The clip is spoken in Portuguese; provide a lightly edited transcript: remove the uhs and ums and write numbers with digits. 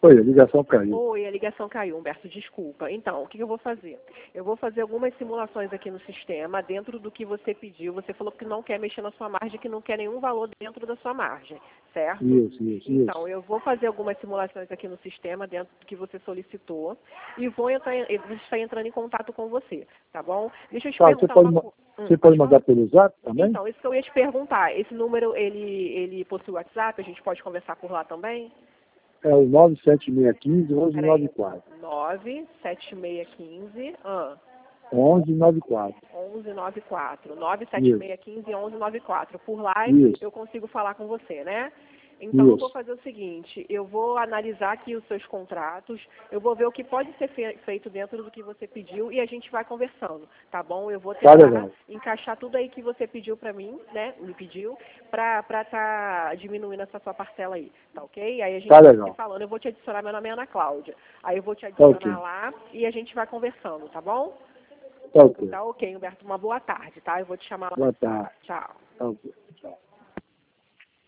Oi, a ligação caiu. Oi, a ligação caiu, Humberto, desculpa. Então, o que eu vou fazer? Eu vou fazer algumas simulações aqui no sistema, dentro do que você pediu. Você falou que não quer mexer na sua margem, que não quer nenhum valor dentro da sua margem, certo? Isso. Então, eu vou fazer algumas simulações aqui no sistema, dentro do que você solicitou, e vou estar entrando em contato com você, tá bom? Deixa eu te perguntar uma coisa. Você pode mandar pelo zap também? Então, isso que eu ia te perguntar. Esse número, ele possui WhatsApp? A gente pode conversar por lá também? É o 97615-1194. 97615 1194. 1194. 97615 1194. Por lá Isso. eu consigo falar com você, né? Então eu vou Isso. fazer o seguinte, eu vou analisar aqui os seus contratos, eu vou ver o que pode ser feito dentro do que você pediu e a gente vai conversando, tá bom? Eu vou tentar encaixar tudo aí que você pediu pra mim, né? Me pediu, pra tá diminuindo essa sua parcela aí, tá ok? Aí a gente vai se falando, eu vou te adicionar, meu nome é Ana Cláudia. Aí eu vou te adicionar lá e a gente vai conversando, tá bom? Tá ok. Tá ok, Humberto, uma boa tarde, tá? Eu vou te chamar lá. Boa tarde. Tchau. Tá ok.